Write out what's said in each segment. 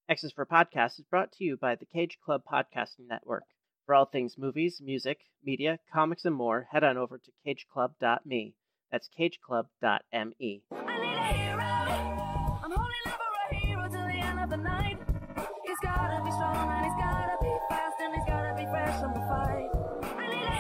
X's for Podcast is brought to you by the Cage Club Podcasting Network. For all things movies, music, media, comics, and more, head on over to cageclub.me. That's cageclub.me. I need a hero. I'm holding out for a hero till the end of the night. He's gotta be strong and he's gotta be fast and he's gotta be fresh on the fight. I need a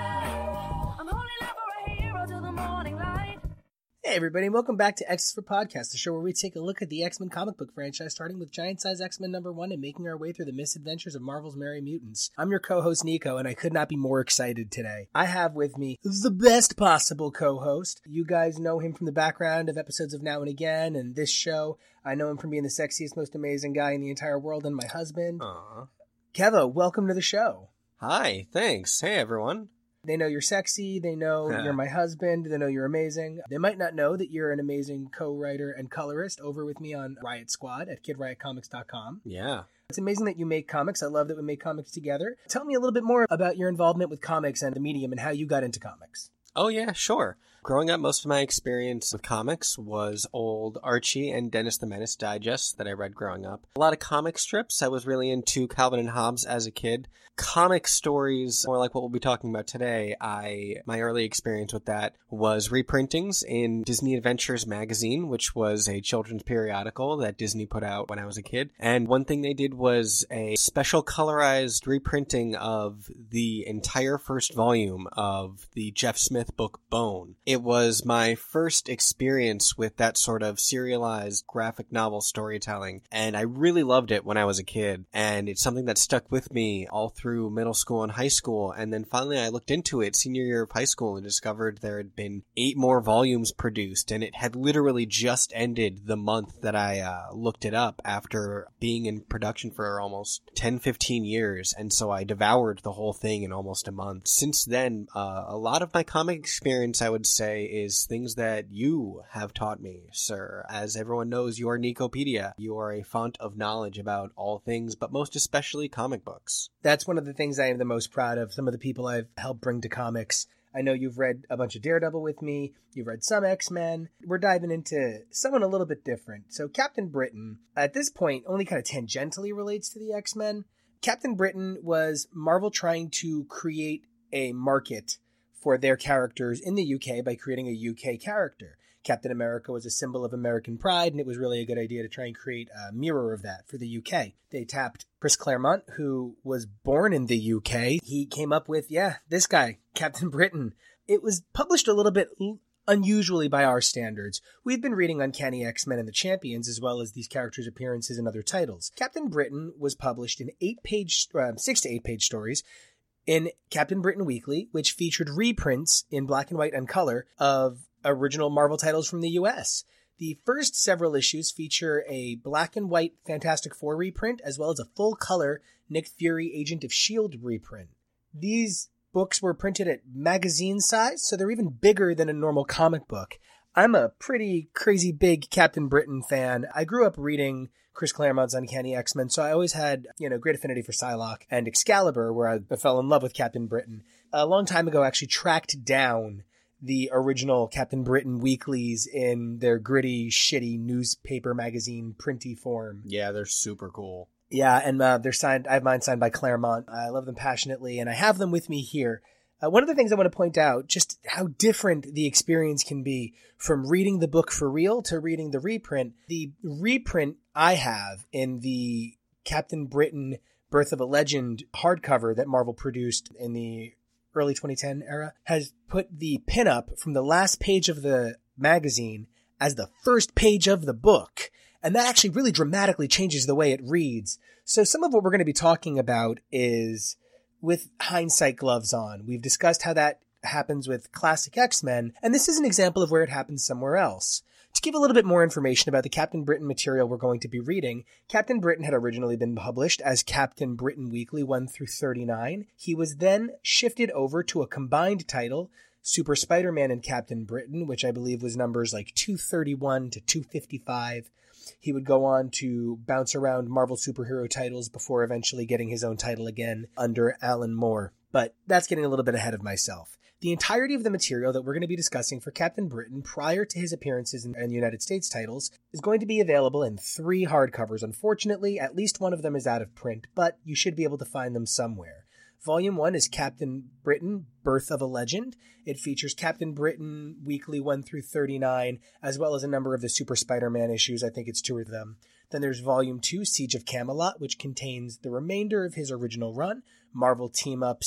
hero. I'm holding out for a hero till the morning light. Hey everybody, and welcome back to X's for Podcast, the show where we take a look at the X-Men comic book franchise, starting with Giant Size X-Men #1 and making our way through the misadventures of Marvel's Merry Mutants. I'm your co-host Nico, and I could not be more excited today. I have with me the best possible co-host. You guys know him from the background of episodes of Now and Again and this show. I know him from being the sexiest, most amazing guy in the entire world and my husband. Aww. Kevo, welcome to the show. Hi, thanks. Hey, everyone. They know you're sexy, they know you're my husband, they know you're amazing. They might not know that you're an amazing co-writer and colorist over with me on Riot Squad at KidRiotComics.com. Yeah. It's amazing that you make comics. I love that we make comics together. Tell me a little bit more about your involvement with comics and the medium and how you got into comics. Oh, yeah, sure. Growing up, most of my experience with comics was old Archie and Dennis the Menace digests that I read growing up. A lot of comic strips. I was really into Calvin and Hobbes as a kid. Comic stories, more like what we'll be talking about today, my early experience with that was reprintings in Disney Adventures magazine, which was a children's periodical that Disney put out when I was a kid. And one thing they did was a special colorized reprinting of the entire first volume of the Jeff Smith book Bone. It was my first experience with that sort of serialized graphic novel storytelling, and I really loved it when I was a kid, and it's something that stuck with me all through middle school and high school. And then finally I looked into it senior year of high school and discovered there had been 8 more volumes produced, and it had literally just ended the month that I looked it up after being in production for almost 10-15 years, and so I devoured the whole thing in almost a month. Since then, a lot of my comic experience, I would say, is things that you have taught me, sir. As everyone knows, you are Nicopedia. You are a font of knowledge about all things, but most especially comic books. That's one of the things I am the most proud of, some of the people I've helped bring to comics. I know you've read a bunch of Daredevil with me. You've read some X-Men. We're diving into someone a little bit different. So Captain Britain, at this point, only kind of tangentially relates to the X-Men. Captain Britain was Marvel trying to create a market for their characters in the UK by creating a UK character. Captain America was a symbol of American pride, and it was really a good idea to try and create a mirror of that for the UK. They tapped Chris Claremont, who was born in the UK. He came up with, this guy, Captain Britain. It was published a little bit unusually by our standards. We've been reading Uncanny X-Men and the Champions, as well as these characters' appearances in other titles. Captain Britain was published in 6 to 8 page stories in Captain Britain Weekly, which featured reprints in black and white and color of original Marvel titles from the US. The first several issues feature a black and white Fantastic Four reprint, as well as a full-color Nick Fury Agent of S.H.I.E.L.D. reprint. These books were printed at magazine size, so they're even bigger than a normal comic book. I'm a pretty crazy big Captain Britain fan. I grew up reading Chris Claremont's Uncanny X-Men, so I always had, great affinity for Psylocke and Excalibur, where I fell in love with Captain Britain. A long time ago, I actually tracked down the original Captain Britain weeklies in their gritty, shitty newspaper magazine printy form. Yeah, they're super cool. Yeah, and they're signed. I have mine signed by Claremont. I love them passionately, and I have them with me here. One of the things I want to point out, just how different the experience can be from reading the book for real to reading the reprint. The reprint I have in the Captain Britain Birth of a Legend hardcover that Marvel produced in the early 2010 era has put the pinup from the last page of the magazine as the first page of the book. And that actually really dramatically changes the way it reads. So some of what we're going to be talking about is with hindsight gloves on. We've discussed how that happens with classic X-Men, and this is an example of where it happens somewhere else. To give a little bit more information about the Captain Britain material we're going to be reading, Captain Britain had originally been published as Captain Britain Weekly 1 through 39. He was then shifted over to a combined title, Super Spider-Man and Captain Britain, which I believe was numbers like 231 to 255. He would go on to bounce around Marvel superhero titles before eventually getting his own title again under Alan Moore. But that's getting a little bit ahead of myself. The entirety of the material that we're going to be discussing for Captain Britain prior to his appearances in United States titles is going to be available in 3 hardcovers. Unfortunately, at least one of them is out of print, but you should be able to find them somewhere. Volume 1 is Captain Britain, Birth of a Legend. It features Captain Britain Weekly 1 through 39, as well as a number of the Super Spider-Man issues. I think it's 2 of them. Then there's Volume 2, Siege of Camelot, which contains the remainder of his original run, Marvel Team Up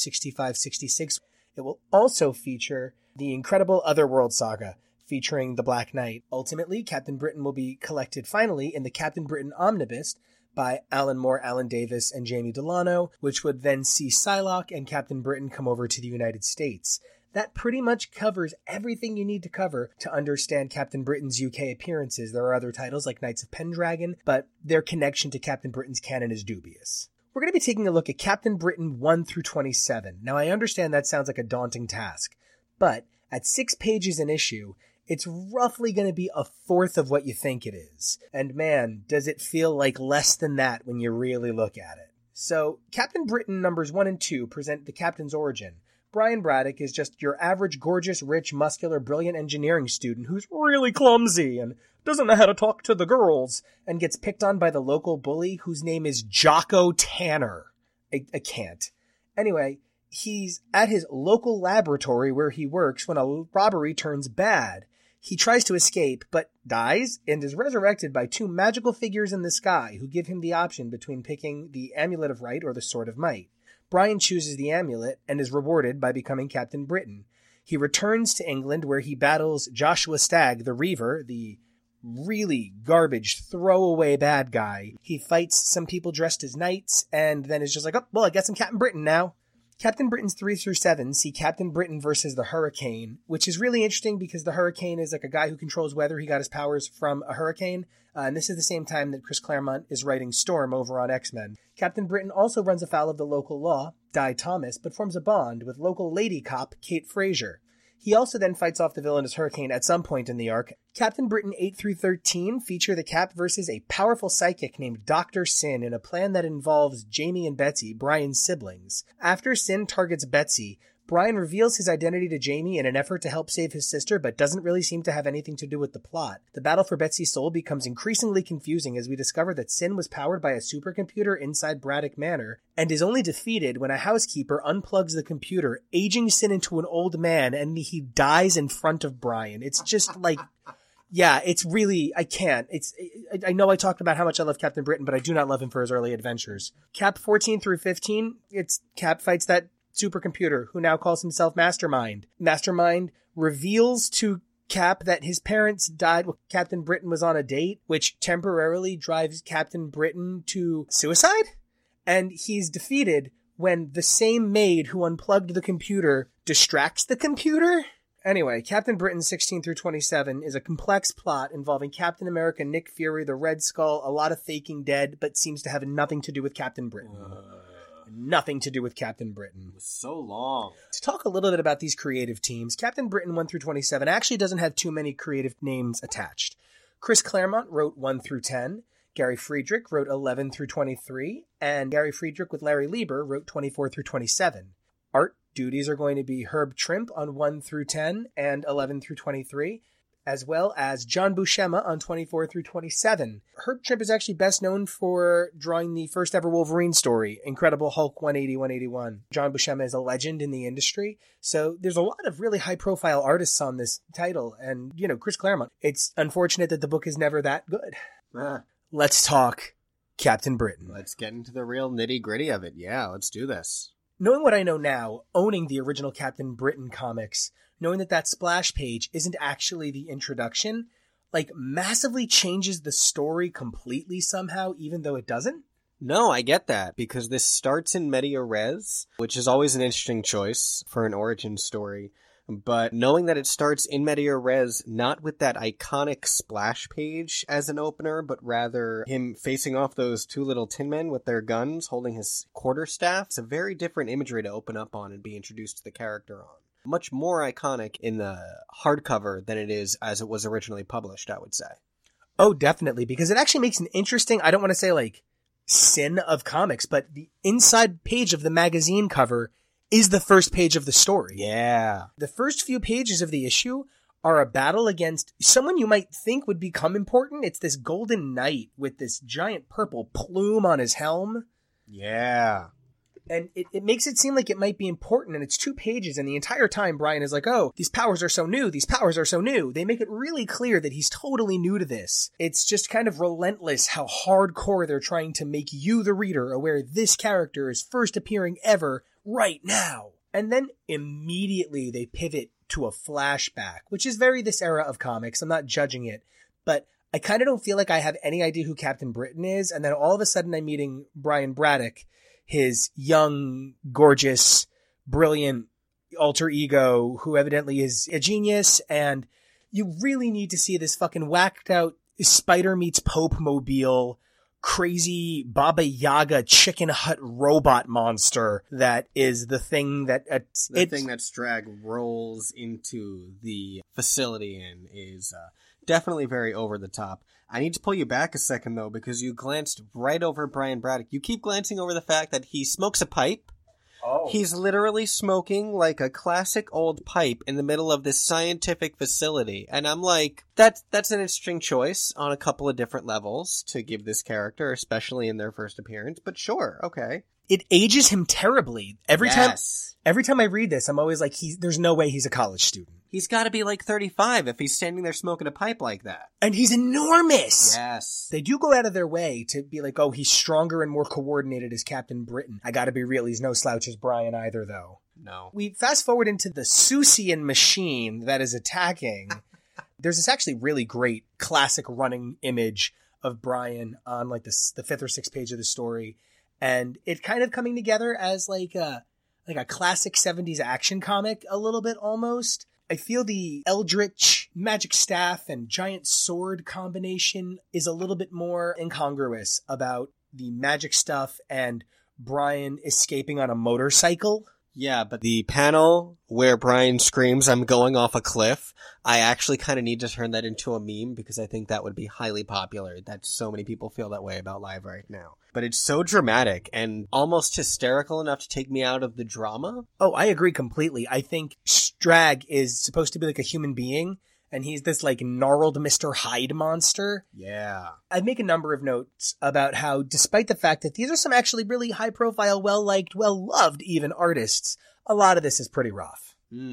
65-66. It will also feature the incredible Otherworld saga, featuring the Black Knight. Ultimately, Captain Britain will be collected finally in the Captain Britain Omnibus by Alan Moore, Alan Davis, and Jamie Delano, which would then see Psylocke and Captain Britain come over to the United States. That pretty much covers everything you need to cover to understand Captain Britain's UK appearances. There are other titles like Knights of Pendragon, but their connection to Captain Britain's canon is dubious. We're going to be taking a look at Captain Britain 1 through 27. Now, I understand that sounds like a daunting task, but at 6 pages an issue, it's roughly going to be a fourth of what you think it is. And man, does it feel like less than that when you really look at it. So, Captain Britain numbers 1 and 2 present the Captain's origin. Brian Braddock is just your average gorgeous, rich, muscular, brilliant engineering student who's really clumsy and doesn't know how to talk to the girls, and gets picked on by the local bully whose name is Jocko Tanner. I can't. Anyway, he's at his local laboratory where he works when a robbery turns bad. He tries to escape, but dies and is resurrected by 2 magical figures in the sky who give him the option between picking the Amulet of Right or the Sword of Might. Brian chooses the amulet and is rewarded by becoming Captain Britain. He returns to England where he battles Joshua Stagg, the Reaver, the really garbage, throwaway bad guy. He fights some people dressed as knights and then is just like, oh, well, I guess I'm Captain Britain now. Captain Britain's 3 through 7 see Captain Britain versus the Hurricane, which is really interesting because the Hurricane is like a guy who controls weather. He got his powers from a hurricane. And this is the same time that Chris Claremont is writing Storm over on X-Men. Captain Britain also runs afoul of the local law, Di Thomas, but forms a bond with local lady cop Kate Frazier. He also then fights off the villainous Hurricane at some point in the arc. Captain Britain 8 through 13 feature the Cap versus a powerful psychic named Dr. Sin in a plan that involves Jamie and Betsy, Brian's siblings. After Sin targets Betsy, Brian reveals his identity to Jamie in an effort to help save his sister, but doesn't really seem to have anything to do with the plot. The battle for Betsy's soul becomes increasingly confusing as we discover that Sin was powered by a supercomputer inside Braddock Manor, and is only defeated when a housekeeper unplugs the computer, aging Sin into an old man, and he dies in front of Brian. It's just like... Yeah, it's really, I can't. I know I talked about how much I love Captain Britain, but I do not love him for his early adventures. Cap 14 through 15, it's Cap fights that supercomputer who now calls himself Mastermind. Mastermind reveals to Cap that his parents died while Captain Britain was on a date, which temporarily drives Captain Britain to suicide. And he's defeated when the same maid who unplugged the computer distracts the computer. Anyway, Captain Britain 16 through 27 is a complex plot involving Captain America, Nick Fury, the Red Skull, a lot of faking dead, but seems to have nothing to do with Captain Britain. Nothing to do with Captain Britain. So long. To talk a little bit about these creative teams, Captain Britain 1 through 27 actually doesn't have too many creative names attached. Chris Claremont wrote 1 through 10, Gary Friedrich wrote 11 through 23, and Gary Friedrich with Larry Lieber wrote 24 through 27. Art duties are going to be Herb Trimp on 1 through 10 and 11 through 23, as well as John Buscema on 24 through 27. Herb Trimp is actually best known for drawing the first ever Wolverine story, Incredible Hulk 180-181. John Buscema is a legend in the industry, so there's a lot of really high-profile artists on this title, and, you know, Chris Claremont. It's unfortunate that the book is never that good. Let's talk Captain Britain. Let's get into the real nitty-gritty of it. Yeah, let's do this. Knowing what I know now, owning the original Captain Britain comics, knowing that splash page isn't actually the introduction, like, massively changes the story completely somehow, even though it doesn't? No, I get that, because this starts in Media Res, which is always an interesting choice for an origin story. But knowing that it starts in Media Res, not with that iconic splash page as an opener, but rather him facing off those 2 little tin men with their guns, holding his quarterstaff, it's a very different imagery to open up on and be introduced to the character on. Much more iconic in the hardcover than it is as it was originally published, I would say. Oh, definitely, because it actually makes an interesting, I don't want to say, like, sin of comics, but the inside page of the magazine cover is the first page of the story. Yeah. The first few pages of the issue are a battle against someone you might think would become important. It's this golden knight with this giant purple plume on his helm. Yeah. And it makes it seem like it might be important, and it's 2 pages, and the entire time Brian is like, oh, these powers are so new, these powers are so new. They make it really clear that he's totally new to this. It's just kind of relentless how hardcore they're trying to make you, the reader, aware this character is first appearing ever right now. And then immediately they pivot to a flashback, which is very this era of comics. I'm not judging it, but I kind of don't feel like I have any idea who Captain Britain is, and then all of a sudden I'm meeting Brian Braddock, his young, gorgeous, brilliant alter ego who evidently is a genius, and you really need to see this fucking whacked out Spider meets Pope mobile, crazy Baba Yaga chicken hut robot monster that is the thing that thing that Strag rolls into the facility and is definitely very over the top. I need to pull you back a second, though, because you glanced right over Brian Braddock. You keep glancing over the fact that he smokes a pipe. Oh. He's literally smoking like a classic old pipe in the middle of this scientific facility. And I'm like, that's an interesting choice on a couple of different levels to give this character, especially in their first appearance. But sure, okay. It ages him terribly. Every Yes. time I read this, I'm always like, there's no way he's a college student. He's got to be like 35 if he's standing there smoking a pipe like that. And he's enormous. Yes. They do go out of their way to be like, oh, he's stronger and more coordinated as Captain Britain. I gotta be real, he's no slouch as Brian either, though. No. We fast forward into the Susian machine that is attacking. There's this actually really great classic running image of Brian on like the 5th or 6th page of the story. And it kind of coming together as like a classic 70s action comic a little bit almost. I feel the Eldritch magic staff and giant sword combination is a little bit more incongruous about the magic stuff and Brian escaping on a motorcycle. Yeah, but the panel where Brian screams, "I'm going off a cliff," I actually kind of need to turn that into a meme because I think that would be highly popular. That so many people feel that way about Live right now. But it's so dramatic and almost hysterical enough to take me out of the drama. Oh, I agree completely. I think Strag is supposed to be like a human being, and he's this like gnarled Mr. Hyde monster. Yeah. I make a number of notes about how, despite the fact that these are some actually really high-profile, well-liked, well-loved even artists, a lot of this is pretty rough.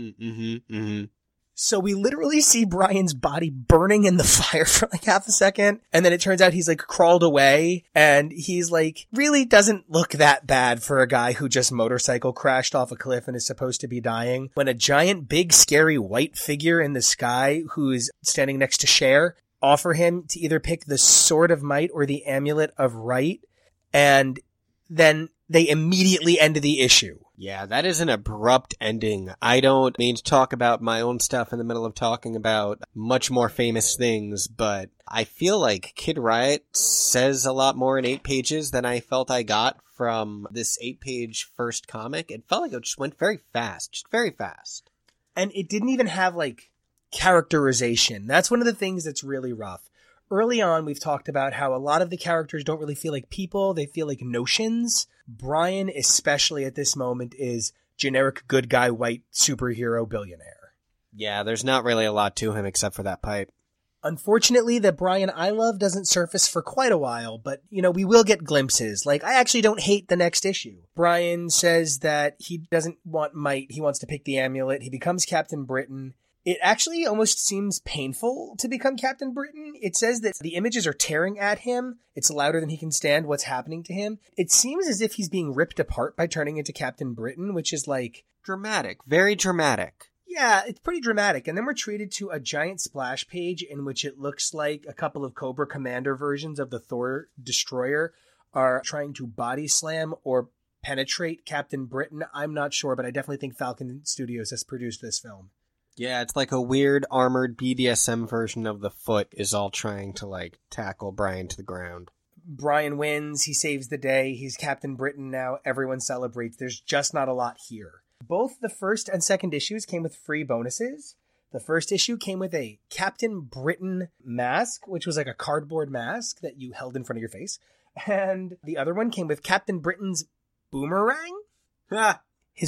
So we literally see Brian's body burning in the fire for like half a second, and then it turns out he's like crawled away, and he's like really doesn't look that bad for a guy who just motorcycle crashed off a cliff and is supposed to be dying, when a giant big scary white figure in the sky who is standing next to Cher offer him to either pick the Sword of Might or the Amulet of Right, and then they immediately end the issue. Yeah, that is an abrupt ending. I don't mean to talk about my own stuff in the middle of talking about much more famous things, but I feel like Kid Riot says a lot more in 8 pages than I felt I got from this 8-page first comic. It felt like it just went very fast, just very fast. And it didn't even have like characterization. That's one of the things that's really rough. Early on, we've talked about how a lot of the characters don't really feel like people. They feel like notions. Brian, especially at this moment, is generic good guy, white superhero billionaire. Yeah, there's not really a lot to him except for that pipe. Unfortunately, the Brian I love doesn't surface for quite a while, but, you know, we will get glimpses. Like, I actually don't hate the next issue. Brian says that he doesn't want might. He wants to pick the amulet. He becomes Captain Britain. It actually almost seems painful to become Captain Britain. It says that the images are tearing at him. It's louder than he can stand what's happening to him. It seems as if he's being ripped apart by turning into Captain Britain, which is like... dramatic. Very dramatic. Yeah, it's pretty dramatic. And then we're treated to a giant splash page in which it looks like a couple of Cobra Commander versions of the Thor Destroyer are trying to body slam or penetrate Captain Britain. I'm not sure, but I definitely think Falcon Studios has produced this film. Yeah, it's like a weird armored BDSM version of the Foot is all trying to, like, tackle Brian to the ground. Brian wins. He saves the day. He's Captain Britain now. Everyone celebrates. There's just not a lot here. Both the first and second issues came with free bonuses. The first issue came with a Captain Britain mask, which was like a cardboard mask that you held in front of your face. And the other one came with Captain Britain's boomerang. Ha! His what?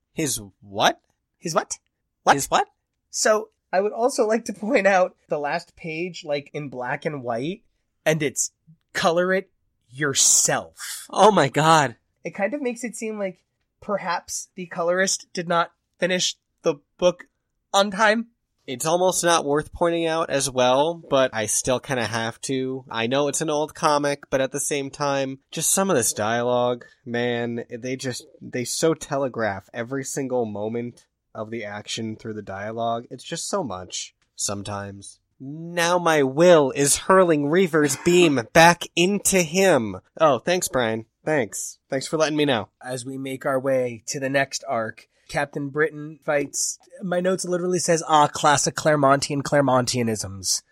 His what? His what? What? His what? So I would also like to point out the last page, like in black and white, and it's color it yourself. Oh my god. It kind of makes it seem like perhaps the colorist did not finish the book on time. It's almost not worth pointing out as well, but I still kind of have to. I know it's an old comic, but at the same time, just some of this dialogue, man, they so telegraph every single moment of the action through the dialogue. It's just so much, sometimes. Now my will is hurling Reaver's beam back into him. Oh, thanks, Brian. Thanks. Thanks for letting me know. As we make our way to the next arc, Captain Britain fights, my notes literally says, classic Claremontianisms.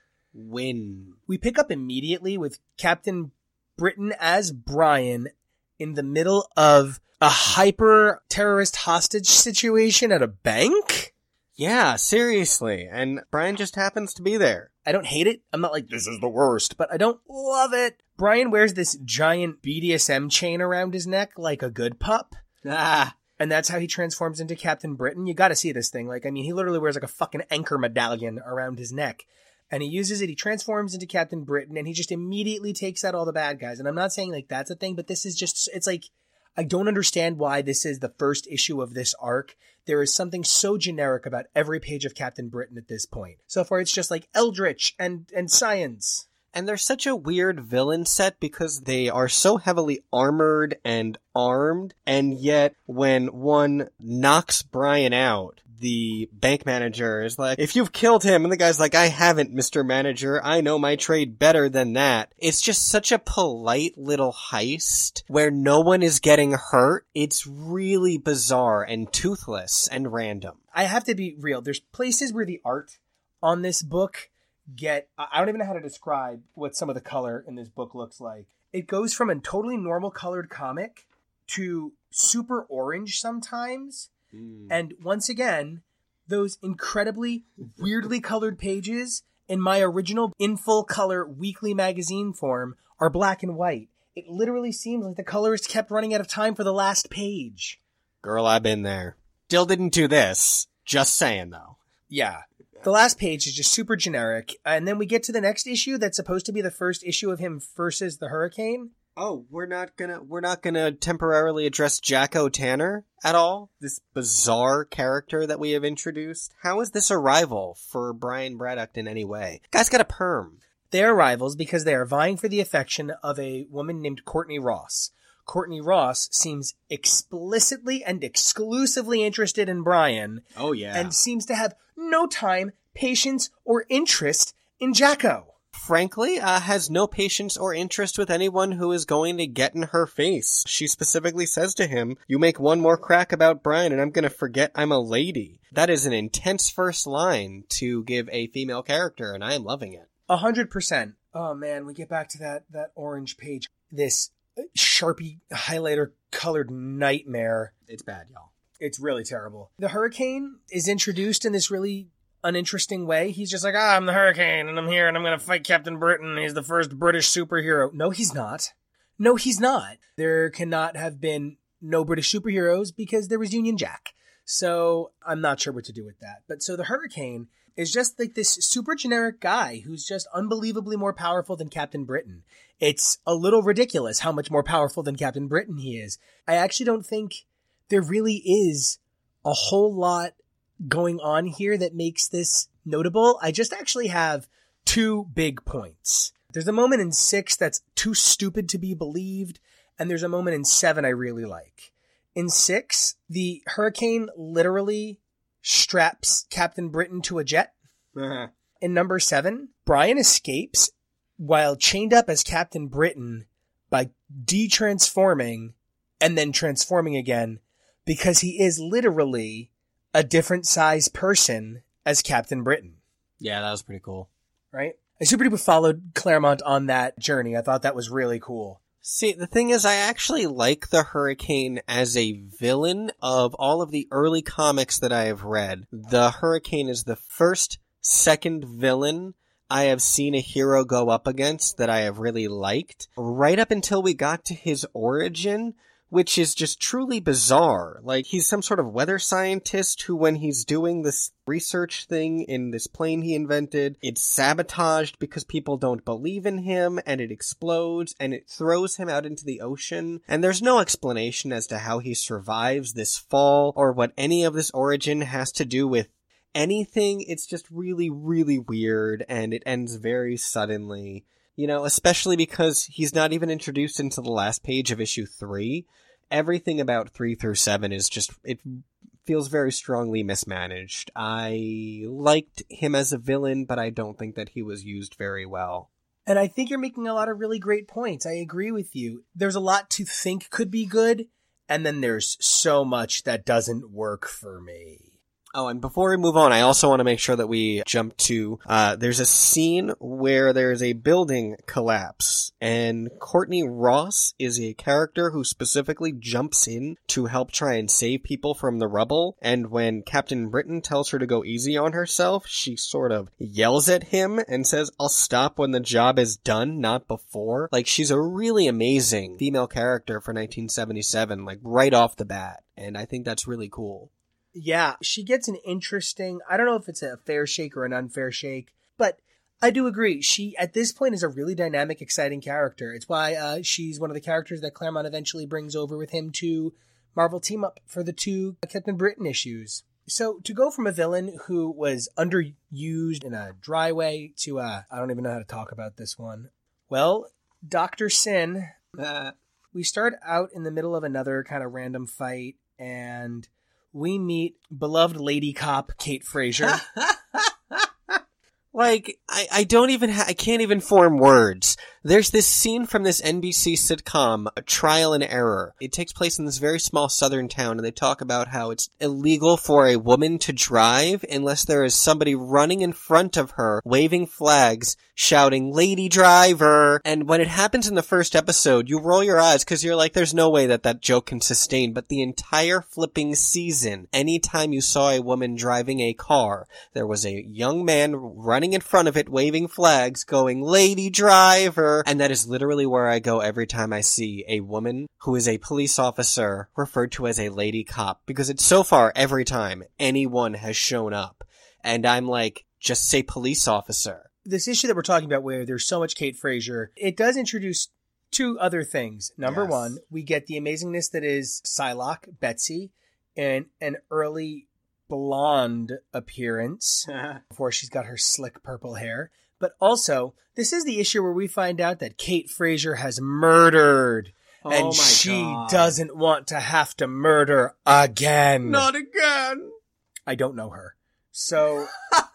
Win. We pick up immediately with Captain Britain as Brian in the middle of a hyper-terrorist hostage situation at a bank? Yeah, seriously. And Brian just happens to be there. I don't hate it. I'm not like, this is the worst, but I don't love it. Brian wears this giant BDSM chain around his neck like a good pup. Ah. And that's how he transforms into Captain Britain. You gotta see this thing. Like, I mean, he literally wears like a fucking anchor medallion around his neck. And he uses it, he transforms into Captain Britain, and he just immediately takes out all the bad guys. And I'm not saying like that's a thing, but this is just, it's like, I don't understand why this is the first issue of this arc. There is something so generic about every page of Captain Britain at this point. So far, it's just like Eldritch and science. And they're such a weird villain set because they are so heavily armored and armed, and yet when one knocks Brian out, the bank manager is like, if you've killed him, and the guy's like, I haven't, Mr. Manager, I know my trade better than that. It's just such a polite little heist where no one is getting hurt. It's really bizarre and toothless and random. I have to be real. There's places where the art on this book I don't even know how to describe what some of the color in this book looks like. It goes from a totally normal colored comic to super orange sometimes. And once again, those incredibly weirdly colored pages in my original in full color weekly magazine form are black and white. It literally seems like the colorist kept running out of time for the last page. Girl, I've been there. Still didn't do this. Just saying, though. Yeah. The last page is just super generic, and then we get to the next issue that's supposed to be the first issue of him versus the Hurricane. Oh, we're not gonna temporarily address Jacko Tanner at all? This bizarre character that we have introduced? How is this a rival for Brian Braddock in any way? Guy's got a perm. They are rivals because they are vying for the affection of a woman named Courtney Ross. Courtney Ross seems explicitly and exclusively interested in Brian. Oh, yeah. And seems to have no time, patience, or interest in Jacko. Frankly, has no patience or interest with anyone who is going to get in her face. She specifically says to him, you make one more crack about Brian and I'm going to forget I'm a lady. That is an intense first line to give a female character, and I am loving it. 100%. Oh, man, we get back to that orange page. This Sharpie highlighter colored nightmare. It's bad, y'all. It's really terrible. The Hurricane is introduced in this really uninteresting way. He's just like, I'm the Hurricane and I'm here and I'm going to fight Captain Britain. He's the first British superhero. No, he's not. No, he's not. There cannot have been no British superheroes because there was Union Jack. So I'm not sure what to do with that. But so the Hurricane is just like this super generic guy who's just unbelievably more powerful than Captain Britain. It's a little ridiculous how much more powerful than Captain Britain he is. I actually don't think there really is a whole lot going on here that makes this notable. I just actually have two big points. There's a moment in 6 that's too stupid to be believed, and there's a moment in 7 I really like. In 6, the Hurricane literally straps Captain Britain to a jet. In number 7, Brian escapes while chained up as Captain Britain by de-transforming and then transforming again because he is literally a different size person as Captain Britain. Yeah, that was pretty cool. Right? I super duper followed Claremont on that journey. I thought that was really cool. See, the thing is, I actually like the Hurricane as a villain. Of all of the early comics that I have read, the Hurricane is the second villain I have seen a hero go up against that I have really liked. Right up until we got to his origin, which is just truly bizarre. Like, he's some sort of weather scientist who, when he's doing this research thing in this plane he invented, it's sabotaged because people don't believe in him, and it explodes, and it throws him out into the ocean. And there's no explanation as to how he survives this fall, or what any of this origin has to do with anything. It's just really, really weird, and it ends very suddenly. You know, especially because he's not even introduced into the last page of issue 3. Everything about 3 through 7 is just, it feels very strongly mismanaged. I liked him as a villain, but I don't think that he was used very well. And I think you're making a lot of really great points. I agree with you. There's a lot to think could be good, and then there's so much that doesn't work for me. Oh, and before we move on, I also want to make sure that we jump to, there's a scene where there's a building collapse, and Courtney Ross is a character who specifically jumps in to help try and save people from the rubble, and when Captain Britain tells her to go easy on herself, she sort of yells at him and says, "I'll stop when the job is done, not before." Like, she's a really amazing female character for 1977, like, right off the bat, and I think that's really cool. Yeah, she gets an interesting, I don't know if it's a fair shake or an unfair shake, but I do agree. She, at this point, is a really dynamic, exciting character. It's why she's one of the characters that Claremont eventually brings over with him to Marvel Team Up for the 2 Captain Britain issues. So to go from a villain who was underused in a dry way to, I don't even know how to talk about this one. Well, Dr. Sin, we start out in the middle of another kind of random fight, and we meet beloved lady cop Kate Frazier. Like, I don't even I can't even form words. There's this scene from this NBC sitcom, Trial and Error. It takes place in this very small southern town, and they talk about how it's illegal for a woman to drive unless there is somebody running in front of her, waving flags, shouting, "Lady driver!" And when it happens in the first episode, you roll your eyes because you're like, there's no way that that joke can sustain. But the entire flipping season, anytime you saw a woman driving a car, there was a young man running in front of it, waving flags, going, "Lady driver!" And that is literally where I go every time I see a woman who is a police officer referred to as a lady cop, because it's so far every time anyone has shown up. And I'm like, just say police officer. This issue that we're talking about where there's so much Kate Frazier, it does introduce 2 other things. Number Yes. 1, we get the amazingness that is Psylocke, Betsy, and an early blonde appearance before she's got her slick purple hair. But also, this is the issue where we find out that Kate Frazier has murdered. Oh and my she God. doesn't want to have to murder again. Not again! I don't know her. So,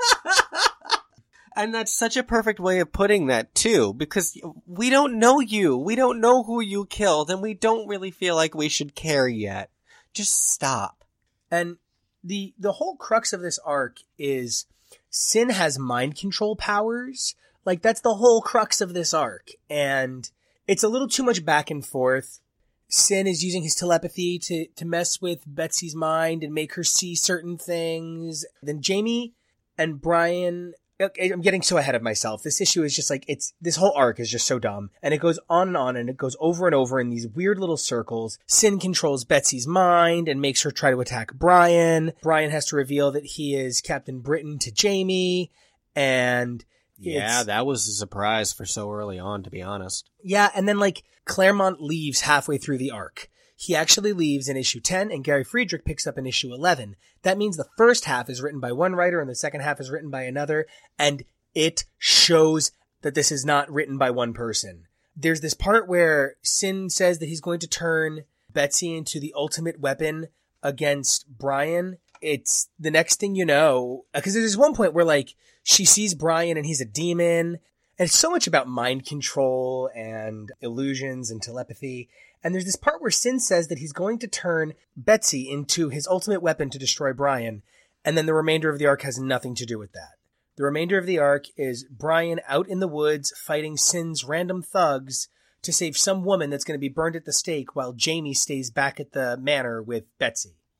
And that's such a perfect way of putting that, too, because we don't know you. We don't know who you killed, and we don't really feel like we should care yet. Just stop. and the whole crux of this arc is Sin has mind control powers. Like, that's the whole crux of this arc. And it's a little too much back and forth. Sin is using his telepathy to mess with Betsy's mind and make her see certain things. Then Jamie and Brian... Okay, I'm getting so ahead of myself. This issue is just like, this whole arc is just so dumb. And it goes on, and it goes over and over in these weird little circles. Sin controls Betsy's mind and makes her try to attack Brian. Brian has to reveal that he is Captain Britain to Jamie. And Yeah, that was a surprise for so early on, to be honest. yeah, and then like Claremont leaves halfway through the arc. He actually leaves in issue 10, and Gary Friedrich picks up in issue 11. That means the first half is written by one writer and the second half is written by another, and it shows that this is not written by one person. There's this part where Sin says that he's going to turn Betsy into the ultimate weapon against Brian. It's the next thing you know, because there's one point where like she sees Brian and he's a demon, and it's so much about mind control and illusions and telepathy. And there's this part where Sin says that he's going to turn Betsy into his ultimate weapon to destroy Brian. And then the remainder of the arc has nothing to do with that. The remainder of the arc is Brian out in the woods fighting Sin's random thugs to save some woman that's going to be burned at the stake while Jamie stays back at the manor with Betsy.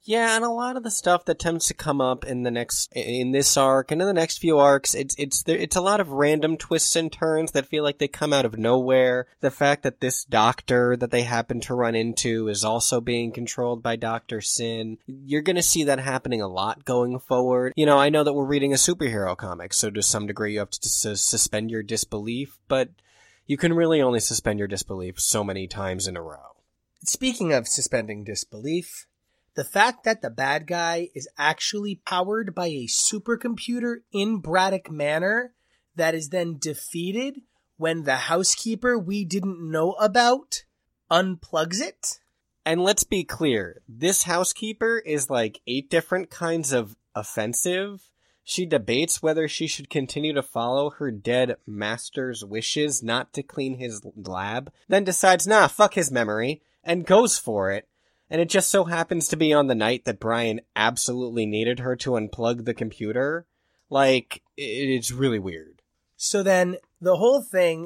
Yeah, and a lot of the stuff that tends to come up in this arc and in the next few arcs, it's a lot of random twists and turns that feel like they come out of nowhere. The fact that this doctor that they happen to run into is also being controlled by Dr. Sin. You're gonna see that happening a lot going forward. You know, I know that we're reading a superhero comic, so to some degree you have to suspend your disbelief, but you can really only suspend your disbelief so many times in a row. Speaking of suspending disbelief, the fact that the bad guy is actually powered by a supercomputer in Braddock Manor that is then defeated when the housekeeper we didn't know about unplugs it. And let's be clear, this housekeeper is like 8 different kinds of offensive. She debates whether she should continue to follow her dead master's wishes not to clean his lab, then decides, nah, fuck his memory, and goes for it. And it just so happens to be on the night that Brian absolutely needed her to unplug the computer. Like, it's really weird. So then the whole thing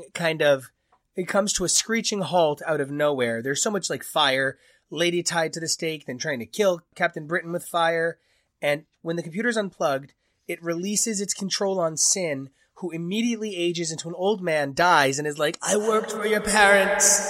it comes to a screeching halt out of nowhere. There's so much like fire, lady tied to the stake, then trying to kill Captain Britain with fire. And when the computer's unplugged, it releases its control on Sin, who immediately ages into an old man, dies, and is like, I worked for your parents.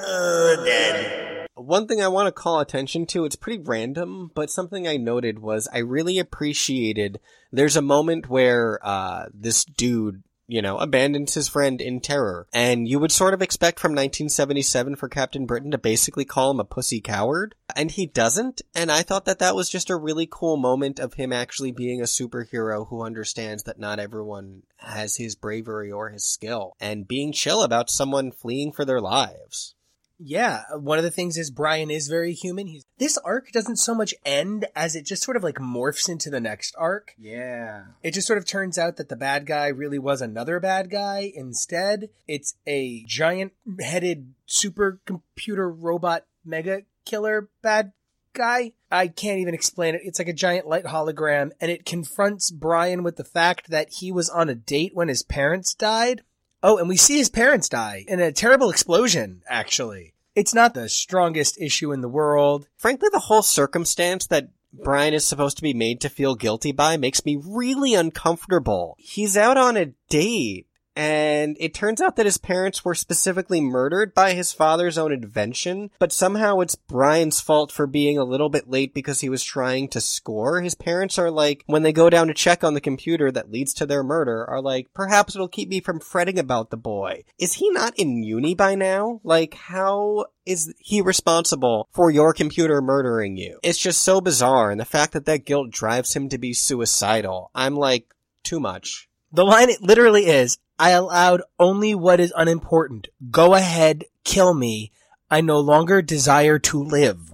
Dead. One thing I want to call attention to, it's pretty random, but something I noted was I really appreciated, there's a moment where this dude, you know, abandons his friend in terror. And you would sort of expect from 1977 for Captain Britain to basically call him a pussy coward. And he doesn't. And I thought that that was just a really cool moment of him actually being a superhero who understands that not everyone has his bravery or his skill. And being chill about someone fleeing for their lives. Yeah, one of the things is Brian is very human. This arc doesn't so much end as it just sort of like morphs into the next arc. Yeah. It just sort of turns out that the bad guy really was another bad guy. Instead, it's a giant-headed supercomputer robot mega killer bad guy. I can't even explain it. It's like a giant light hologram, and it confronts Brian with the fact that he was on a date when his parents died. Oh, and we see his parents die in a terrible explosion, actually. It's not the strongest issue in the world. Frankly, the whole circumstance that Brian is supposed to be made to feel guilty by makes me really uncomfortable. He's out on a date, and it turns out that his parents were specifically murdered by his father's own invention, but somehow it's Brian's fault for being a little bit late because he was trying to score. His parents are like, when they go down to check on the computer that leads to their murder, are like, perhaps it'll keep me from fretting about the boy. Is he not in uni by now? Like, how is he responsible for your computer murdering you? It's just so bizarre, and the fact that that guilt drives him to be suicidal, I'm like, too much. The line it literally is, I allowed only what is unimportant. Go ahead, kill me. I no longer desire to live.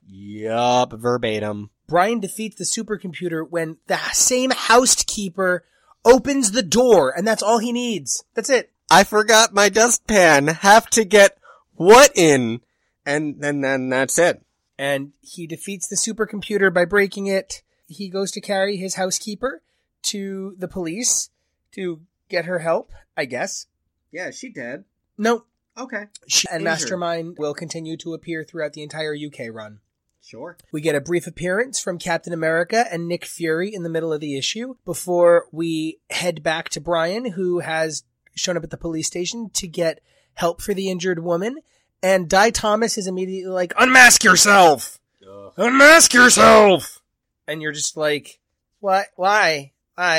Yup, verbatim. Brian defeats the supercomputer when the same housekeeper opens the door, and that's all he needs. That's it. I forgot my dustpan. Have to get what in? And then that's it. And he defeats the supercomputer by breaking it. He goes to carry his housekeeper to the police to get her help, I guess. Yeah, she dead. No. Okay. And Mastermind will continue to appear throughout the entire UK run. Sure. We get a brief appearance from Captain America and Nick Fury in the middle of the issue before we head back to Brian, who has shown up at the police station to get help for the injured woman. And Di Thomas is immediately like, unmask yourself! Ugh. Unmask yourself! And you're just like, what? Why?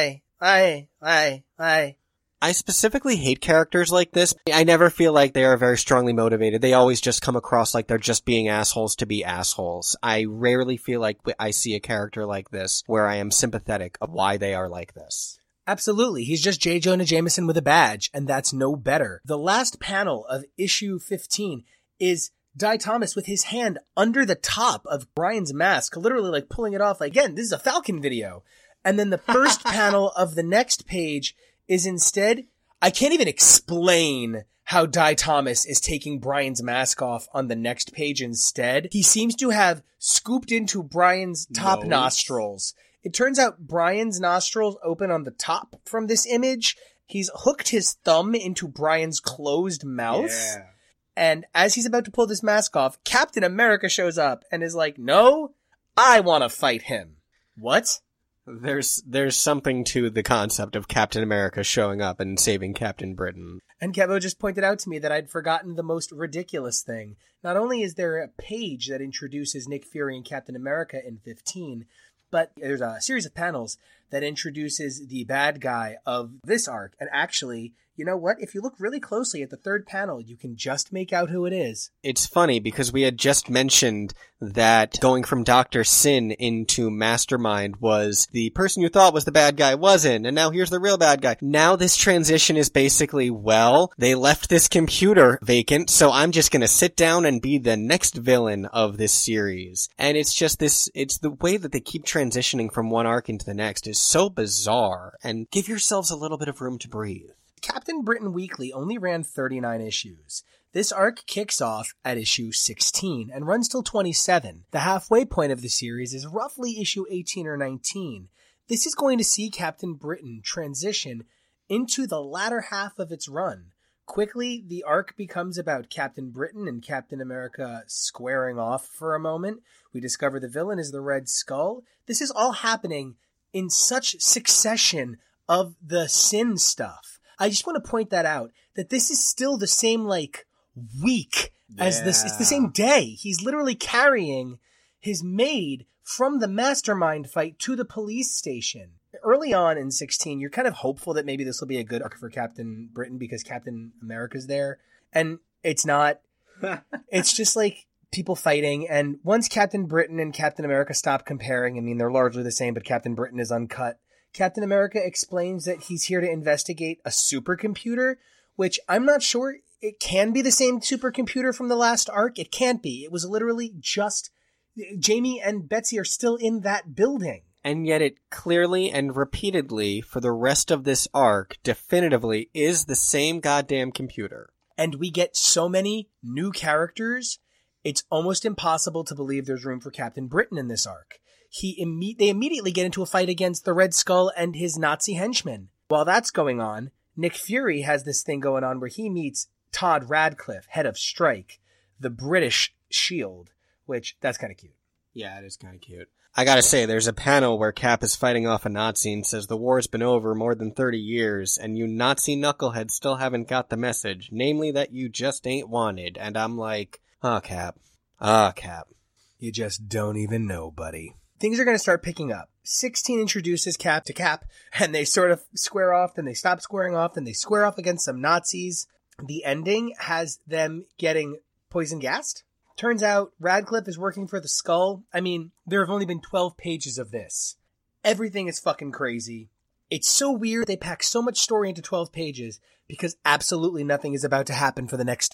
I specifically hate characters like this. I never feel like they are very strongly motivated. They always just come across like they're just being assholes to be assholes. I rarely feel like I see a character like this where I am sympathetic of why they are like this. Absolutely. He's just J. Jonah Jameson with a badge, and that's no better. The last panel of issue 15 is Di Thomas with his hand under the top of Brian's mask, literally like pulling it off. Like, again, this is a Falcon video. And then the first panel of the next page is instead, I can't even explain how Di Thomas is taking Brian's mask off on the next page instead. He seems to have scooped into Brian's top nostrils. It turns out Brian's nostrils open on the top from this image. He's hooked his thumb into Brian's closed mouth. Yeah. And as he's about to pull this mask off, Captain America shows up and is like, no, I want to fight him. What? There's something to the concept of Captain America showing up and saving Captain Britain. And Kevo just pointed out to me that I'd forgotten the most ridiculous thing. Not only is there a page that introduces Nick Fury and Captain America in 15, but there's a series of panels that introduces the bad guy of this arc. And actually, you know what? If you look really closely at the third panel, you can just make out who it is. It's funny because we had just mentioned that going from Dr. Sin into Mastermind was the person you thought was the bad guy wasn't, and now here's the real bad guy. Now this transition is basically, well, they left this computer vacant, so I'm just gonna sit down and be the next villain of this series. And it's just this, it's the way that they keep transitioning from one arc into the next is so bizarre, and give yourselves a little bit of room to breathe. Captain Britain Weekly only ran 39 issues. This arc kicks off at issue 16 and runs till 27. The halfway point of the series is roughly issue 18 or 19. This is going to see Captain Britain transition into the latter half of its run. Quickly, the arc becomes about Captain Britain and Captain America squaring off for a moment. We discover the villain is the Red Skull. This is all happening in such succession of the Sin stuff. I just want to point that out, that this is still the same, week as this. It's the same day. He's literally carrying his maid from the Mastermind fight to the police station. Early on in 16, you're kind of hopeful that maybe this will be a good arc for Captain Britain because Captain America's there. And it's not. It's just people fighting. And once Captain Britain and Captain America stop comparing, I mean, they're largely the same, but Captain Britain is uncut. Captain America explains that he's here to investigate a supercomputer, which I'm not sure it can be the same supercomputer from the last arc. It can't be. It was literally just Jamie and Betsy are still in that building. And yet it clearly and repeatedly, for the rest of this arc, definitively is the same goddamn computer. And we get so many new characters, it's almost impossible to believe there's room for Captain Britain in this arc. They immediately get into a fight against the Red Skull and his Nazi henchmen. While that's going on, Nick Fury has this thing going on where he meets Todd Radcliffe, head of Strike, the British Shield, which, that's kind of cute. Yeah, it is kind of cute. I gotta say, there's a panel where Cap is fighting off a Nazi and says the war's been over more than 30 years, and you Nazi knuckleheads still haven't got the message, namely that you just ain't wanted. And I'm like, Cap. Cap. You just don't even know, buddy. Things are going to start picking up. 16 introduces Cap to Cap, and they sort of square off, then they stop squaring off, then they square off against some Nazis. The ending has them getting poison gassed. Turns out Radcliffe is working for the Skull. I mean, there have only been 12 pages of this. Everything is fucking crazy. It's so weird they pack so much story into 12 pages because absolutely nothing is about to happen for the next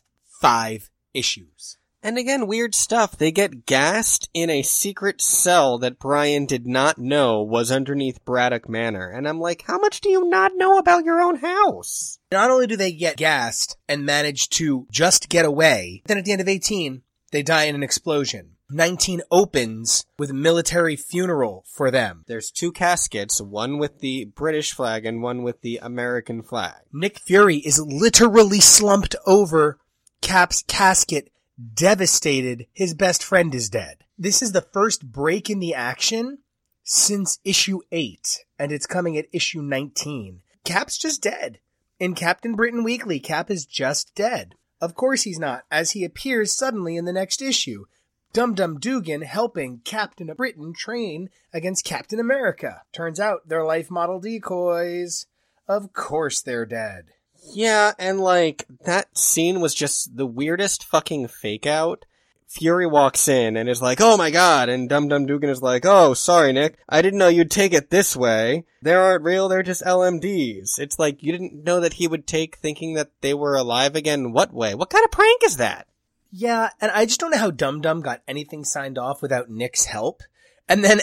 5 issues. And again, weird stuff. They get gassed in a secret cell that Brian did not know was underneath Braddock Manor. And I'm like, how much do you not know about your own house? Not only do they get gassed and manage to just get away, then at the end of 18, they die in an explosion. 19 opens with a military funeral for them. There's 2 caskets, one with the British flag and one with the American flag. Nick Fury is literally slumped over Cap's casket, devastated. His best friend is dead. This is the first break in the action since issue 8, and it's coming at issue 19. Cap's just dead. In Captain Britain Weekly, Cap is just dead. Of course he's not, as he appears suddenly in the next issue. Dum-Dum Dugan helping Captain Britain train against Captain America. Turns out they're life model decoys. Of course they're dead. Yeah, and that scene was just the weirdest fucking fake out. Fury walks in and is like, oh my god, and Dum-Dum Dugan is like, oh, sorry Nick, I didn't know you'd take it this way. They aren't real, they're just LMDs. It's like, you didn't know that he would take thinking that they were alive again what way? What kind of prank is that? Yeah, and I just don't know how Dum-Dum got anything signed off without Nick's help. And then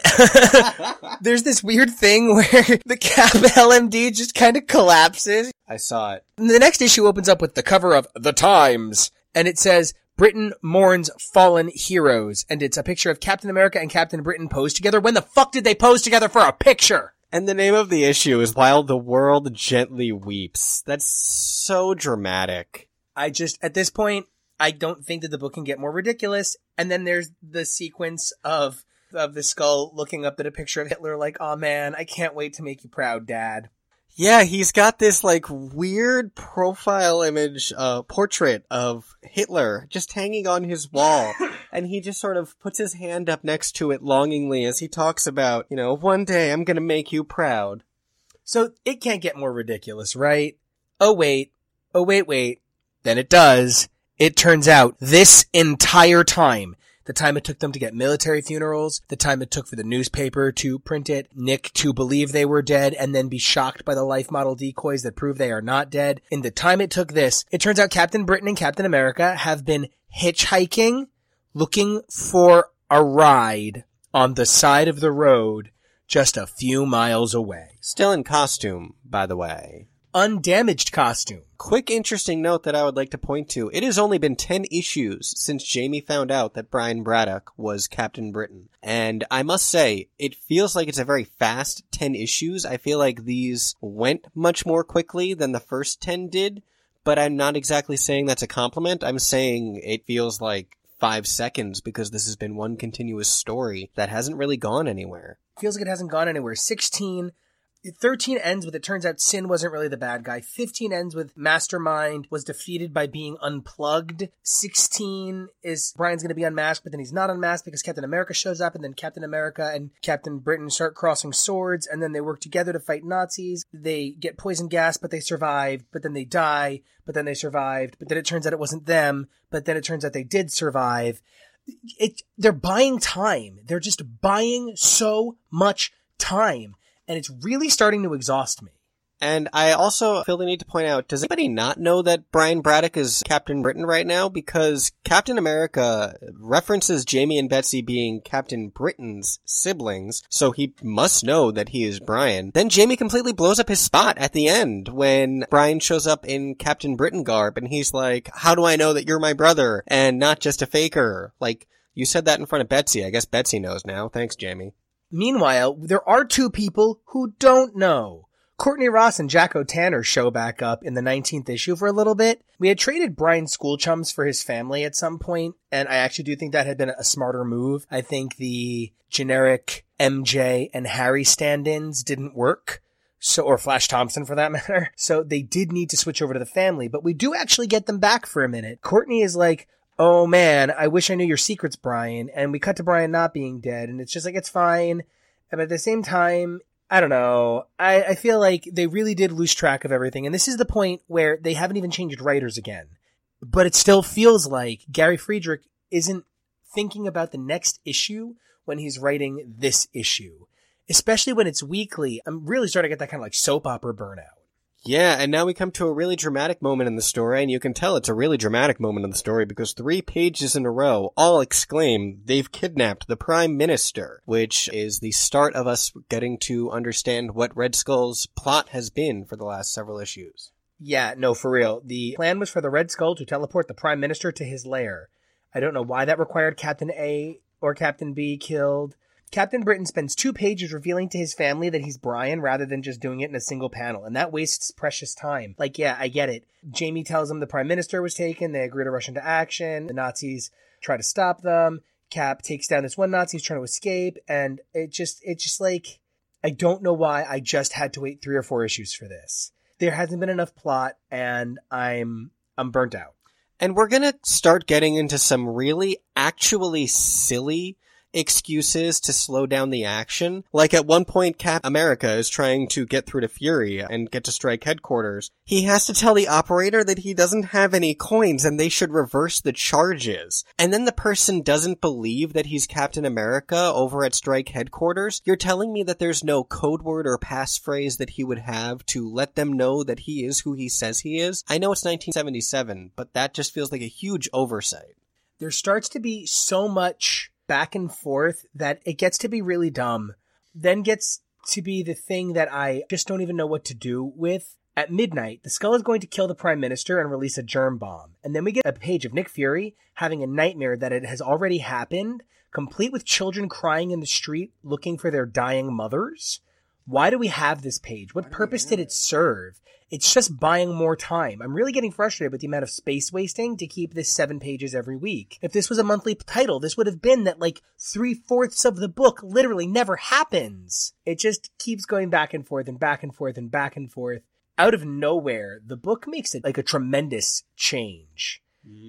there's this weird thing where the Cap LMD just kind of collapses. I saw it. And the next issue opens up with the cover of The Times, and it says, Britain mourns fallen heroes. And it's a picture of Captain America and Captain Britain posed together. When the fuck did they pose together for a picture? And the name of the issue is While the World Gently Weeps. That's so dramatic. At this point, I don't think that the book can get more ridiculous. And then there's the sequence of of the skull looking up at a picture of Hitler like, "Oh man, I can't wait to make you proud, Dad." Yeah, he's got this, like, weird profile image, portrait of Hitler just hanging on his wall. And he just sort of puts his hand up next to it longingly as he talks about, one day I'm gonna make you proud. So it can't get more ridiculous, right? Oh wait. Then it does. It turns out this entire time, the time it took them to get military funerals, the time it took for the newspaper to print it, Nick to believe they were dead and then be shocked by the life model decoys that prove they are not dead. In the time it took this, it turns out Captain Britain and Captain America have been hitchhiking, looking for a ride on the side of the road just a few miles away. Still in costume, by the way. Undamaged costume. Quick interesting note that I would like to point to. It has only been 10 issues since Jamie found out that Brian Braddock was Captain Britain. And I must say, it feels like it's a very fast 10 issues. I feel like these went much more quickly than the first 10 did, but I'm not exactly saying that's a compliment. I'm saying it feels like 5 seconds because this has been one continuous story that hasn't really gone anywhere. Feels like it hasn't gone anywhere. 13 ends with it turns out Sin wasn't really the bad guy. 15 ends with Mastermind was defeated by being unplugged. 16 is Brian's going to be unmasked, but then he's not unmasked because Captain America shows up, and then Captain America and Captain Britain start crossing swords, and then they work together to fight Nazis. They get poison gas, but they survived, but then they die, but then they survived, but then it turns out it wasn't them, but then it turns out they did survive. They're buying time. They're just buying so much time. And it's really starting to exhaust me. And I also feel the need to point out, does anybody not know that Brian Braddock is Captain Britain right now? Because Captain America references Jamie and Betsy being Captain Britain's siblings, so he must know that he is Brian. Then Jamie completely blows up his spot at the end when Brian shows up in Captain Britain garb, and he's like, how do I know that you're my brother and not just a faker? Like, you said that in front of Betsy. I guess Betsy knows now. Thanks, Jamie. Meanwhile, there are two people who don't know. Courtney Ross and Jack O'Tanner show back up in the 19th issue for a little bit. We had traded Brian's school chums for his family at some point, and I actually do think that had been a smarter move. I think the generic MJ and Harry stand-ins didn't work. Or Flash Thompson for that matter. So they did need to switch over to the family, but we do actually get them back for a minute. Courtney is like, oh man, I wish I knew your secrets, Brian. And we cut to Brian not being dead, and it's just like, it's fine. But at the same time, I don't know. I feel like they really did lose track of everything. And this is the point where they haven't even changed writers again. But it still feels like Gary Friedrich isn't thinking about the next issue when he's writing this issue. Especially when it's weekly. I'm really starting to get that kind of like soap opera burnout. Yeah, and now we come to a really dramatic moment in the story, and you can tell it's a really dramatic moment in the story because 3 pages in a row all exclaim they've kidnapped the Prime Minister, which is the start of us getting to understand what Red Skull's plot has been for the last several issues. Yeah, no, for real. The plan was for the Red Skull to teleport the Prime Minister to his lair. I don't know why that required Captain A or Captain B killed. Captain Britain spends 2 pages revealing to his family that he's Brian rather than just doing it in a single panel, and that wastes precious time. Like, yeah, I get it. Jamie tells him the Prime Minister was taken, they agree to rush into action, the Nazis try to stop them, Cap takes down this one Nazi who's trying to escape, and it just like, I don't know why I just had to wait 3 or 4 issues for this. There hasn't been enough plot, and I'm burnt out. And we're gonna start getting into some really actually silly excuses to slow down the action. Like at one point, Cap America is trying to get through to Fury and get to Strike headquarters. He has to tell the operator that he doesn't have any coins and they should reverse the charges. And then the person doesn't believe that he's Captain America over at Strike headquarters. You're telling me that there's no code word or passphrase that he would have to let them know that he is who he says he is? I know it's 1977, but that just feels like a huge oversight. There starts to be so much back and forth that it gets to be really dumb, then gets to be the thing that I just don't even know what to do with. At midnight, the Skull is going to kill the Prime Minister and release a germ bomb. And then we get a page of Nick Fury having a nightmare that it has already happened, complete with children crying in the street looking for their dying mothers. Why do we have this page? What purpose did it serve? It's just buying more time. I'm really getting frustrated with the amount of space wasting to keep this 7 pages every week. If this was a monthly title, this would have been that like 3/4 of the book literally never happens. It just keeps going back and forth and back and forth and back and forth. Out of nowhere, the book makes it like a tremendous change.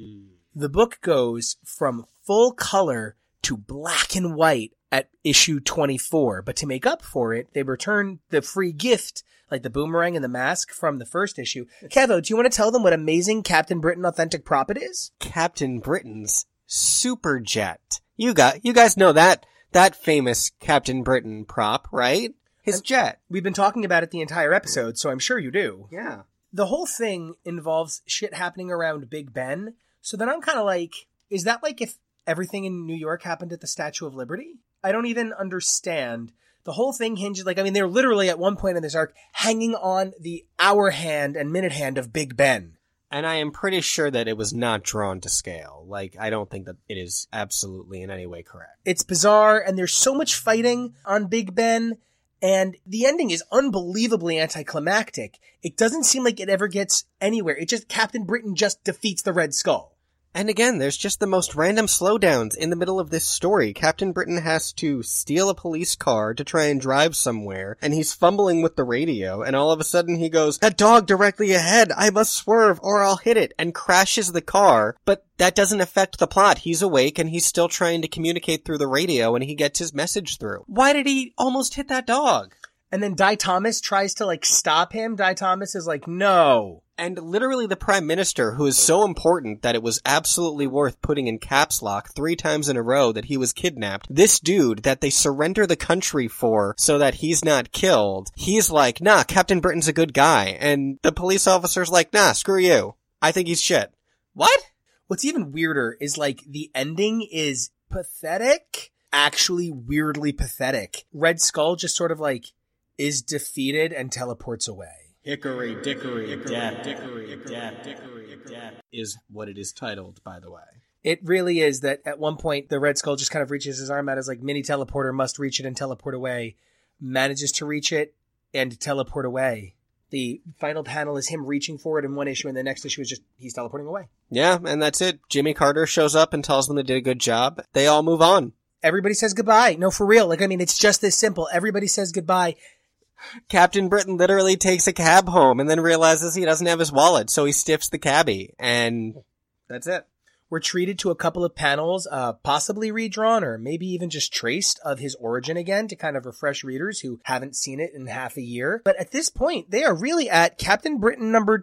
The book goes from full color to black and white at issue 24. But to make up for it, they return the free gift, like the boomerang and the mask from the first issue. Kevo, do you want to tell them what amazing Captain Britain authentic prop it is? Captain Britain's super jet. You guys know that famous Captain Britain prop, right? His jet. We've been talking about it the entire episode, so I'm sure you do. Yeah. The whole thing involves shit happening around Big Ben. So then I'm kind of like, is that like if everything in New York happened at the Statue of Liberty? I don't even understand. The whole thing hinges, like, I mean, they're literally at one point in this arc hanging on the hour hand and minute hand of Big Ben. And I am pretty sure that it was not drawn to scale. Like, I don't think that it is absolutely in any way correct. It's bizarre, and there's so much fighting on Big Ben, and the ending is unbelievably anticlimactic. It doesn't seem like it ever gets anywhere. Captain Britain just defeats the Red Skull. And again, there's just the most random slowdowns in the middle of this story. Captain Britain has to steal a police car to try and drive somewhere, and he's fumbling with the radio, and all of a sudden he goes, "That dog directly ahead! I must swerve or I'll hit it," and crashes the car. But that doesn't affect the plot. He's awake and he's still trying to communicate through the radio, and he gets his message through. Why did he almost hit that dog? And then Di Thomas tries to, like, stop him. Di Thomas is like, no. And literally the Prime Minister, who is so important that it was absolutely worth putting in caps lock 3 times in a row that he was kidnapped, this dude that they surrender the country for so that he's not killed, he's like, nah, Captain Britain's a good guy. And the police officer's like, nah, screw you. I think he's shit. What? What's even weirder is, like, the ending is pathetic. Actually weirdly pathetic. Red Skull just sort of, like, is defeated and teleports away. Hickory dickory death, dickory death, dickory death is what it is titled, by the way. It really is that at one point the Red Skull just kind of reaches his arm out as like mini teleporter, must reach it and teleport away, manages to reach it and teleport away. The final panel is him reaching for it in one issue, and the next issue is just he's teleporting away. Yeah, and that's it. Jimmy Carter shows up and tells them they did a good job. They all move on. Everybody says goodbye. No, for real. Like, I mean, it's just this simple. Everybody says goodbye. Captain Britain literally takes a cab home and then realizes he doesn't have his wallet, so he stiffs the cabbie, and that's it. We're treated to a couple of panels, possibly redrawn or maybe even just traced, of his origin again to kind of refresh readers who haven't seen it in half a year. But at this point, they are really at Captain Britain number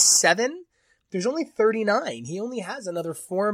27. There's only 39. He only has another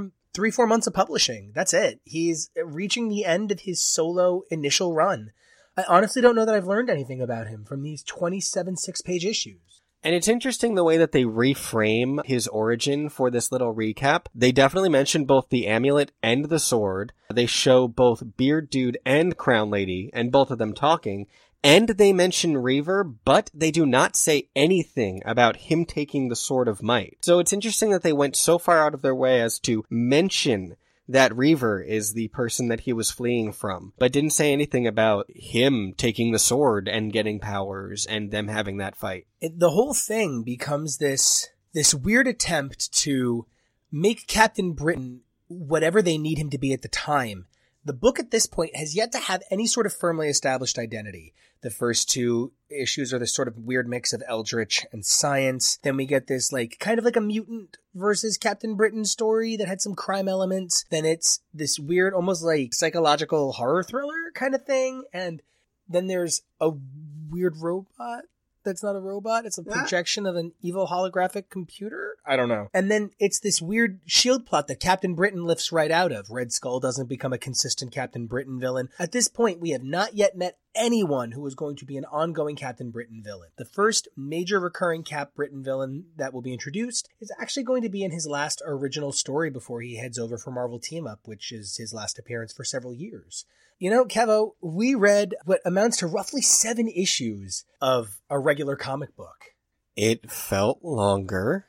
3-4 months of publishing. That's it. He's reaching the end of his solo initial run. I honestly don't know that I've learned anything about him from these 27 6-page issues. And it's interesting the way that they reframe his origin for this little recap. They definitely mention both the amulet and the sword. They show both Beard Dude and Crown Lady, and both of them talking. And they mention Reaver, but they do not say anything about him taking the Sword of Might. So it's interesting that they went so far out of their way as to mention that Reaver is the person that he was fleeing from, but didn't say anything about him taking the sword and getting powers and them having that fight. The whole thing becomes this weird attempt to make Captain Britain whatever they need him to be at the time. The book at this point has yet to have any sort of firmly established identity. The first 2 issues are this sort of weird mix of eldritch and science. Then we get this like kind of like a mutant versus Captain Britain story that had some crime elements. Then it's this weird, almost like psychological horror thriller kind of thing. And then there's a weird robot that's not a robot. It's a projection of an evil holographic computer. I don't know. And then it's this weird S.H.I.E.L.D. plot that Captain Britain lifts right out of. Red Skull doesn't become a consistent Captain Britain villain. At this point, we have not yet met anyone who is going to be an ongoing Captain Britain villain. The first major recurring Cap Britain villain that will be introduced is actually going to be in his last original story before he heads over for Marvel Team Up, which is his last appearance for several years. You know, Kevo, we read what amounts to roughly 7 issues of a regular comic book. It felt longer.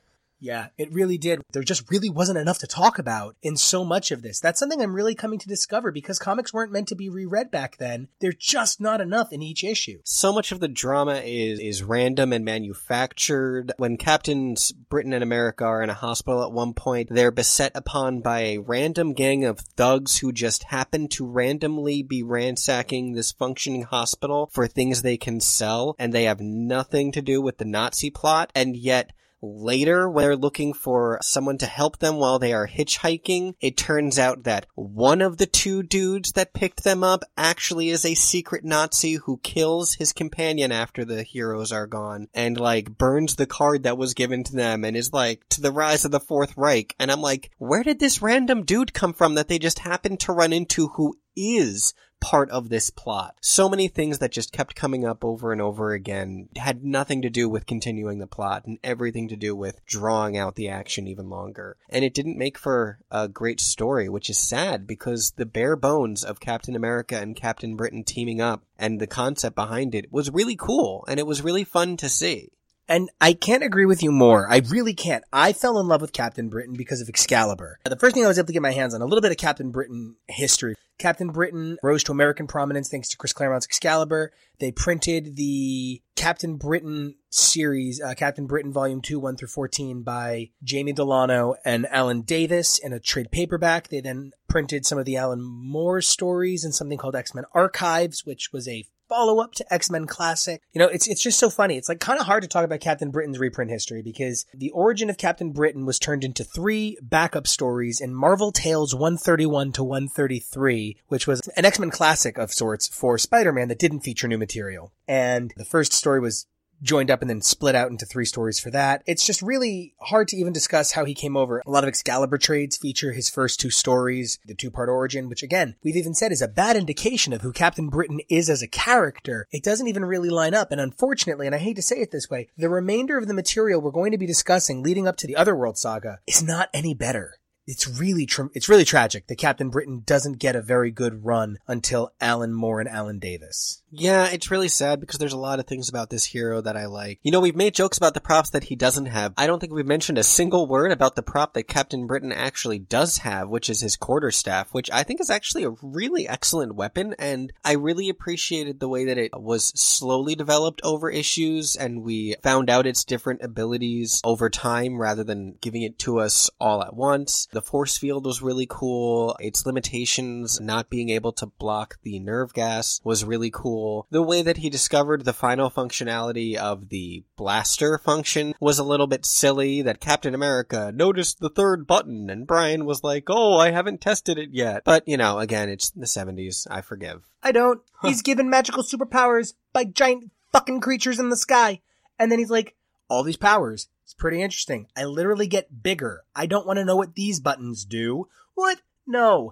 Yeah, it really did. There just really wasn't enough to talk about in so much of this. That's something I'm really coming to discover because comics weren't meant to be reread back then. They're just not enough in each issue. So much of the drama is random and manufactured. When Captains Britain and America are in a hospital at one point, they're beset upon by a random gang of thugs who just happen to randomly be ransacking this functioning hospital for things they can sell, and they have nothing to do with the Nazi plot, and yet later, when they're looking for someone to help them while they are hitchhiking, it turns out that one of the two dudes that picked them up actually is a secret Nazi who kills his companion after the heroes are gone and, like, burns the card that was given to them and is like, to the rise of the Fourth Reich. And I'm like, where did this random dude come from that they just happened to run into who is part of this plot? So many things that just kept coming up over and over again had nothing to do with continuing the plot and everything to do with drawing out the action even longer. And it didn't make for a great story, which is sad because the bare bones of Captain America and Captain Britain teaming up and the concept behind it was really cool and it was really fun to see. And I can't agree with you more. I really can't. I fell in love with Captain Britain because of Excalibur. The first thing I was able to get my hands on, a little bit of Captain Britain history. Captain Britain rose to American prominence thanks to Chris Claremont's Excalibur. They printed the Captain Britain series, Captain Britain Volume 2, 1 through 14 by Jamie Delano and Alan Davis in a trade paperback. They then printed some of the Alan Moore stories in something called X-Men Archives, which was a follow-up to X-Men Classic. You know, it's just so funny. It's like kind of hard to talk about Captain Britain's reprint history because the origin of Captain Britain was turned into 3 backup stories in Marvel Tales 131 to 133, which was an X-Men Classic of sorts for Spider-Man that didn't feature new material. And the first story was joined up and then split out into 3 stories for that. It's just really hard to even discuss how he came over. A lot of Excalibur trades feature his first 2 stories, the 2-part origin, which again, we've even said is a bad indication of who Captain Britain is as a character. It doesn't even really line up. And unfortunately, and I hate to say it this way, the remainder of the material we're going to be discussing leading up to the Otherworld saga is not any better. It's really tragic that Captain Britain doesn't get a very good run until Alan Moore and Alan Davis. Yeah, it's really sad because there's a lot of things about this hero that I like. You know, we've made jokes about the props that he doesn't have. I don't think we've mentioned a single word about the prop that Captain Britain actually does have, which is his quarterstaff, which I think is actually a really excellent weapon, and I really appreciated the way that it was slowly developed over issues, and we found out its different abilities over time rather than giving it to us all at once. The force field was really cool. Its limitations, not being able to block the nerve gas, was really cool. The way that he discovered the final functionality of the blaster function was a little bit silly, that Captain America noticed the 3rd button and Brian was like, oh, I haven't tested it yet. But, you know, again, it's the 70s. I forgive. I don't. He's given magical superpowers by giant fucking creatures in the sky. And then he's like, all these powers. It's pretty interesting. I literally get bigger. I don't want to know what these buttons do. What? No.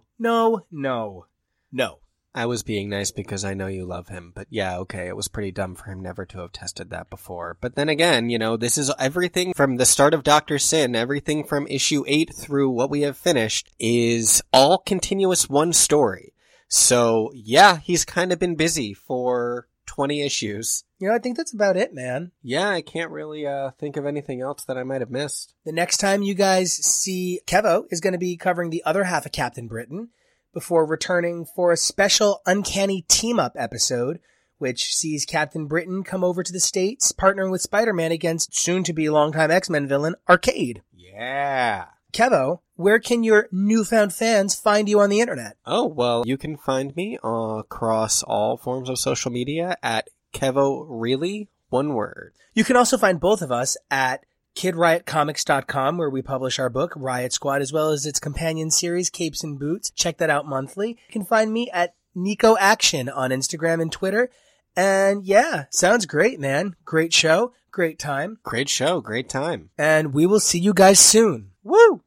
I was being nice because I know you love him, but yeah, okay, it was pretty dumb for him never to have tested that before. But then again, you know, this is everything from the start of Dr. Sin, everything from issue 8 through what we have finished is all continuous one story. So yeah, he's kind of been busy for 20 issues. You know, I think that's about it, man. Yeah, I can't really think of anything else that I might have missed. The next time you guys see Kevo is going to be covering the other half of Captain Britain before returning for a special Uncanny Team-Up episode, which sees Captain Britain come over to the States, partnering with Spider-Man against soon-to-be longtime X-Men villain Arcade. Yeah. Kevo, where can your newfound fans find you on the internet? Oh, well, you can find me across all forms of social media at Kevo Really, one word. You can also find both of us at KidRiotComics.com, where we publish our book, Riot Squad, as well as its companion series, Capes and Boots. Check that out monthly. You can find me at Nico Action on Instagram and Twitter. And yeah, sounds great, man. Great show. Great time. Great show. Great time. And we will see you guys soon. Woo!